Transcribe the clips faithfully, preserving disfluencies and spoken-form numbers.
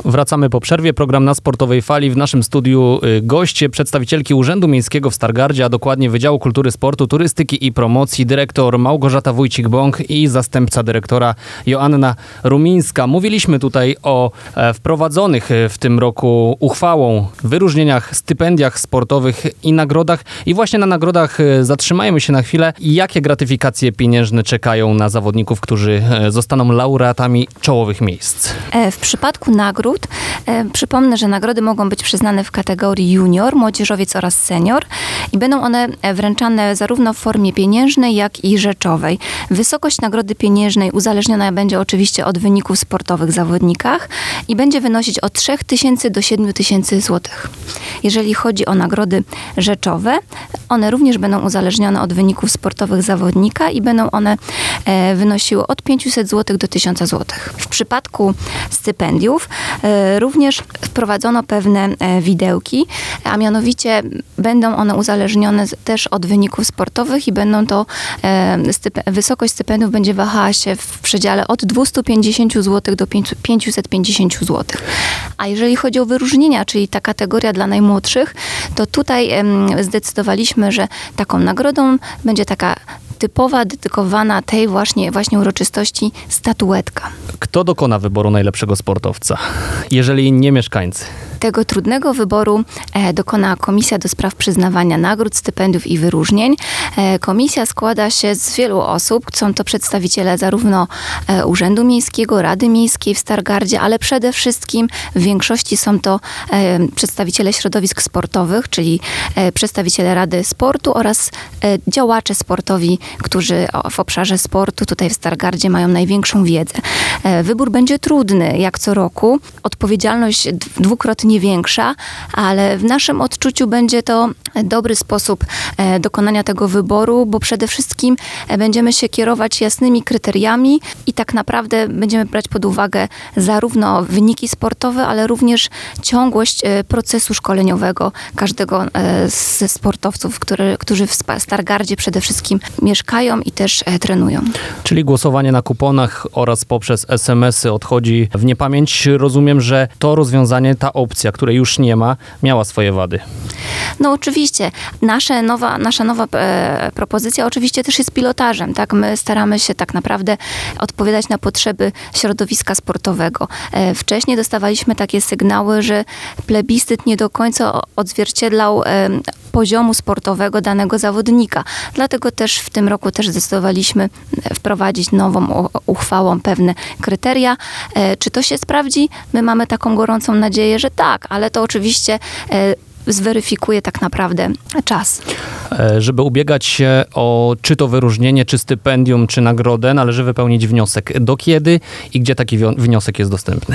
Wracamy po przerwie. Program Na Sportowej Fali. W naszym studiu goście, przedstawicielki Urzędu Miejskiego w Stargardzie, a dokładnie Wydziału Kultury, Sportu, Turystyki i Promocji, dyrektor Małgorzata Wójcik-Bąk i zastępca dyrektora Joanna Rumińska. Mówiliśmy tutaj o wprowadzonych w tym roku uchwałą wyróżnieniach, stypendiach sportowych i nagrodach. I właśnie na nagrodach zatrzymajmy się na chwilę. Jakie gratyfikacje pieniężne czekają na zawodników, którzy zostaną laureatami czołowych miejsc? W przypadku nagród e, przypomnę, że nagrody mogą być przyznane w kategorii junior, młodzieżowiec oraz senior i będą one wręczane zarówno w formie pieniężnej, jak i rzeczowej. Wysokość nagrody pieniężnej uzależniona będzie oczywiście od wyników sportowych w zawodnikach i będzie wynosić od trzech tysięcy do siedmiu tysięcy złotych. Jeżeli chodzi o nagrody rzeczowe, one również będą uzależnione od wyników sportowych zawodnika i będą one e, wynosiły od pięciuset złotych do tysiąca złotych. W przypadku stypendiów e, również wprowadzono pewne e, widełki, a mianowicie będą one uzależnione z, też od wyników sportowych i będą to e, styp- wysokość stypendiów będzie wahała się w przedziale od dwieście pięćdziesiąt złotych do pięćset pięćdziesiąt złotych. A jeżeli chodzi o wyróżnienia, czyli ta kategoria dla najmłodszych, to tutaj e, zdecydowaliśmy, że taką nagrodą będzie taka typowa, dedykowana tej właśnie, właśnie uroczystości statuetka. Kto dokona wyboru najlepszego sportowca, jeżeli nie mieszkańcy? Tego trudnego wyboru e, dokona Komisja do spraw przyznawania nagród, stypendiów i wyróżnień. E, komisja składa się z wielu osób. Są to przedstawiciele zarówno e, Urzędu Miejskiego, Rady Miejskiej w Stargardzie, ale przede wszystkim w większości są to e, przedstawiciele środowisk sportowych, czyli e, przedstawiciele Rady Sportu oraz e, działacze sportowi, którzy w obszarze sportu tutaj w Stargardzie mają największą wiedzę. E, wybór będzie trudny, jak co roku. Odpowiedzialność dwukrotnie nie większa, ale w naszym odczuciu będzie to dobry sposób e, dokonania tego wyboru, bo przede wszystkim e, będziemy się kierować jasnymi kryteriami i tak naprawdę będziemy brać pod uwagę zarówno wyniki sportowe, ale również ciągłość e, procesu szkoleniowego każdego e, ze sportowców, który, którzy w Stargardzie przede wszystkim mieszkają i też e, trenują. Czyli głosowanie na kuponach oraz poprzez es em esy odchodzi w niepamięć. Rozumiem, że to rozwiązanie, ta opcja, której już nie ma, miała swoje wady. No oczywiście. Nasze nowa, nasza nowa e, propozycja oczywiście też jest pilotażem. Tak? My staramy się tak naprawdę odpowiadać na potrzeby środowiska sportowego. E, wcześniej dostawaliśmy takie sygnały, że plebiscyt nie do końca odzwierciedlał e, poziomu sportowego danego zawodnika. Dlatego też w tym roku też zdecydowaliśmy wprowadzić nową uchwałą pewne kryteria. E, czy to się sprawdzi? My mamy taką gorącą nadzieję, że tak, ale to oczywiście e, zweryfikuje tak naprawdę czas. Żeby ubiegać się o czy to wyróżnienie, czy stypendium, czy nagrodę, należy wypełnić wniosek. Do kiedy i gdzie taki wniosek jest dostępny?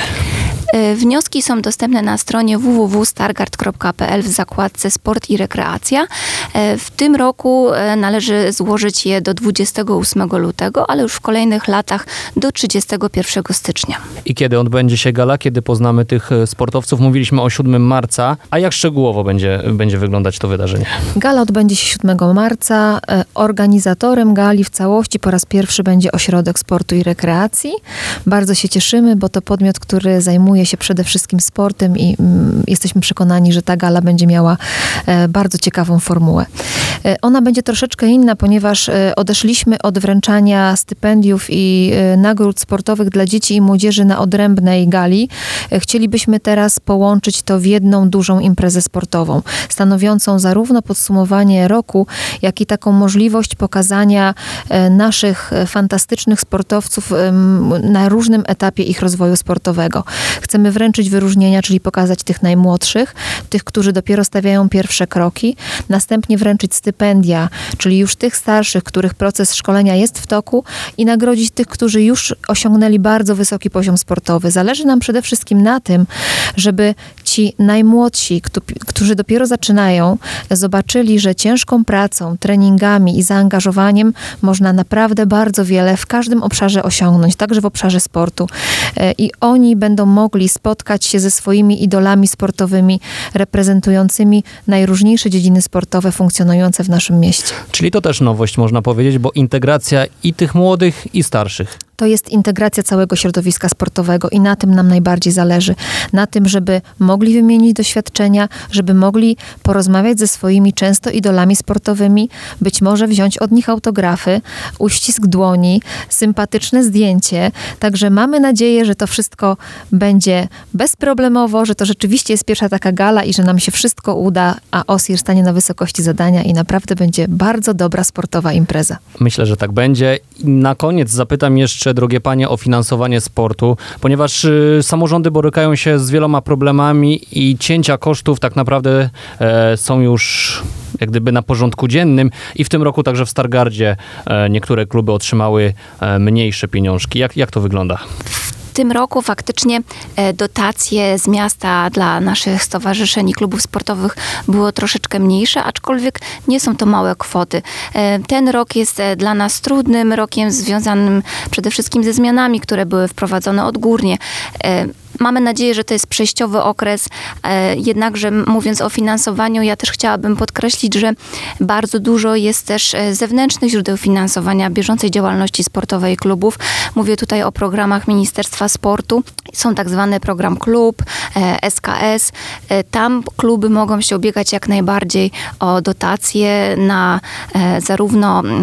Wnioski są dostępne na stronie w w w kropka stargard kropka p l w zakładce Sport i Rekreacja. W tym roku należy złożyć je do dwudziestego ósmego lutego, ale już w kolejnych latach do trzydziestego pierwszego stycznia. I kiedy odbędzie się gala? Kiedy poznamy tych sportowców? Mówiliśmy o siódmego marca. A jak szczegółowo będzie, będzie wyglądać to wydarzenie? Gala odbędzie się siódmego marca. Organizatorem gali w całości po raz pierwszy będzie Ośrodek Sportu i Rekreacji. Bardzo się cieszymy, bo to podmiot, który zajmuje się przede wszystkim sportem i mm, jesteśmy przekonani, że ta gala będzie miała e, bardzo ciekawą formułę. E, ona będzie troszeczkę inna, ponieważ e, odeszliśmy od wręczania stypendiów i e, nagród sportowych dla dzieci i młodzieży na odrębnej gali. E, chcielibyśmy teraz połączyć to w jedną dużą imprezę sportową, stanowiącą zarówno podsumowanie roku, jak i taką możliwość pokazania e, naszych fantastycznych sportowców e, na różnym etapie ich rozwoju sportowego. Chcemy wręczyć wyróżnienia, czyli pokazać tych najmłodszych, tych, którzy dopiero stawiają pierwsze kroki, następnie wręczyć stypendia, czyli już tych starszych, których proces szkolenia jest w toku i nagrodzić tych, którzy już osiągnęli bardzo wysoki poziom sportowy. Zależy nam przede wszystkim na tym, żeby ci najmłodsi, którzy dopiero zaczynają, zobaczyli, że ciężką pracą, treningami i zaangażowaniem można naprawdę bardzo wiele w każdym obszarze osiągnąć, także w obszarze sportu. I oni będą mogli spotkać się ze swoimi idolami sportowymi, reprezentującymi najróżniejsze dziedziny sportowe funkcjonujące w naszym mieście. Czyli to też nowość, można powiedzieć, bo integracja i tych młodych, i starszych. to jest integracja całego środowiska sportowego i na tym nam najbardziej zależy. Na tym, żeby mogli wymienić doświadczenia, żeby mogli porozmawiać ze swoimi często idolami sportowymi, być może wziąć od nich autografy, uścisk dłoni, sympatyczne zdjęcie. Także mamy nadzieję, że to wszystko będzie bezproblemowo, że to rzeczywiście jest pierwsza taka gala i że nam się wszystko uda, a OSIR stanie na wysokości zadania i naprawdę będzie bardzo dobra sportowa impreza. Myślę, że tak będzie. I na koniec zapytam jeszcze, drogie panie, o finansowanie sportu, ponieważ y, samorządy borykają się z wieloma problemami i cięcia kosztów tak naprawdę e, są już jak gdyby na porządku dziennym i w tym roku także w Stargardzie e, niektóre kluby otrzymały e, mniejsze pieniążki. Jak, jak to wygląda? W tym roku faktycznie e, dotacje z miasta dla naszych stowarzyszeń i klubów sportowych było troszeczkę mniejsze, aczkolwiek nie są to małe kwoty. E, ten rok jest e, dla nas trudnym rokiem, związanym przede wszystkim ze zmianami, które były wprowadzone odgórnie. E, Mamy nadzieję, że to jest przejściowy okres, e, jednakże mówiąc o finansowaniu, ja też chciałabym podkreślić, że bardzo dużo jest też e, zewnętrznych źródeł finansowania bieżącej działalności sportowej klubów. Mówię tutaj o programach Ministerstwa Sportu. Są tak zwany program Klub, e, S K S. E, tam kluby mogą się ubiegać jak najbardziej o dotacje na e, zarówno e,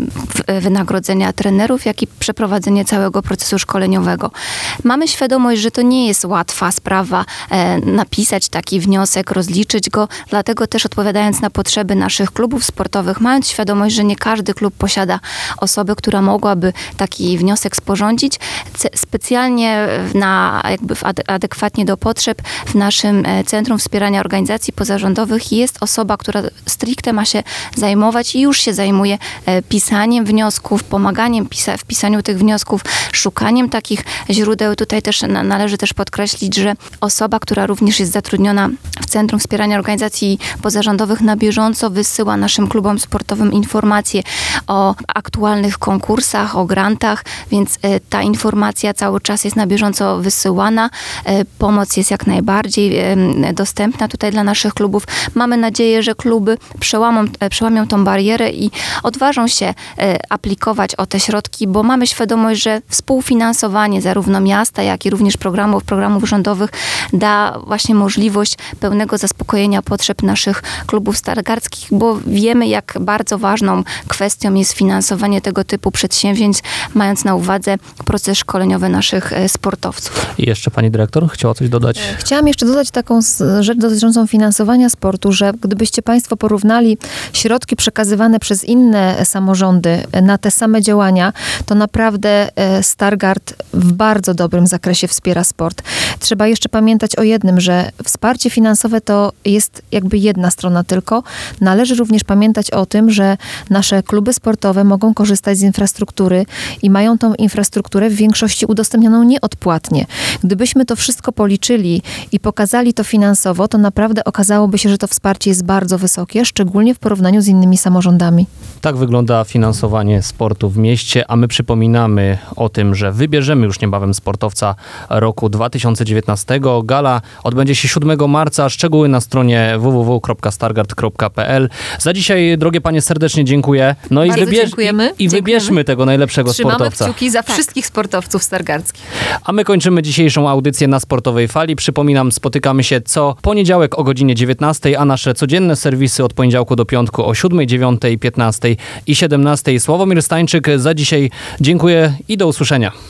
w, wynagrodzenia trenerów, jak i przeprowadzenie całego procesu szkoleniowego. Mamy świadomość, że to nie jest łatwa sprawa e, napisać taki wniosek, rozliczyć go, dlatego też odpowiadając na potrzeby naszych klubów sportowych, mając świadomość, że nie każdy klub posiada osobę, która mogłaby taki wniosek sporządzić, ce- specjalnie na, jakby w ade- adekwatnie do potrzeb w naszym e, Centrum Wspierania Organizacji Pozarządowych jest osoba, która stricte ma się zajmować i już się zajmuje e, pisaniem wniosków, pomaganiem pisa- w pisaniu tych wniosków, szukaniem takich źródeł. Tutaj też na- należy też podkreślić, że osoba, która również jest zatrudniona w Centrum Wspierania Organizacji Pozarządowych na bieżąco wysyła naszym klubom sportowym informacje o aktualnych konkursach, o grantach, więc e, ta informacja cały czas jest na bieżąco wysyłana. E, pomoc jest jak najbardziej e, dostępna tutaj dla naszych klubów. Mamy nadzieję, że kluby przełamą, e, przełamią tą barierę i odważą się e, aplikować o te środki, bo mamy świadomość, że współfinansowanie zarówno miasta, jak i również programów, programów rządowych da właśnie możliwość pełnego zaspokojenia potrzeb naszych klubów stargardzkich, bo wiemy, jak bardzo ważną kwestią jest finansowanie tego typu przedsięwzięć, mając na uwadze proces szkoleniowy naszych e, sportowców. I jeszcze pani dyrektor chciała coś dodać? Chciałam jeszcze dodać taką s- rzecz dotyczącą finansowania sportu, że gdybyście państwo porównali środki przekazywane przez inne samorządy na te same działania, to naprawdę e, Stargard w bardzo dobrym zakresie wspiera sport. Trzeba jeszcze pamiętać o jednym, że wsparcie finansowe to jest jakby jedna strona tylko. Należy również pamiętać o tym, że nasze kluby sportowe mogą korzystać z infrastruktury i mają tą infrastrukturę w większości udostępnioną nieodpłatnie. Gdybyśmy to wszystko policzyli i pokazali to finansowo, to naprawdę okazałoby się, że to wsparcie jest bardzo wysokie, szczególnie w porównaniu z innymi samorządami. Tak wygląda finansowanie sportu w mieście, a my przypominamy o tym, że wybierzemy już niebawem sportowca roku dwa tysiące dziewiętnastego. Gala odbędzie się siódmego marca. Szczegóły na stronie w w w kropka stargard kropka p l. Za dzisiaj, drogie panie, serdecznie dziękuję. No Bardzo i, wybierz, dziękujemy. i, i Dziękujemy. wybierzmy tego najlepszego Trzymamy sportowca. kciuki za Tak. wszystkich sportowców stargardzkich. A my kończymy dzisiejszą audycję na Sportowej Fali. Przypominam, spotykamy się co poniedziałek o godzinie dziewiętnastej, a nasze codzienne serwisy od poniedziałku do piątku o siódmej, dziewiątej, piętnastej i siedemnastej. Sławomir Stańczyk, za dzisiaj dziękuję i do usłyszenia.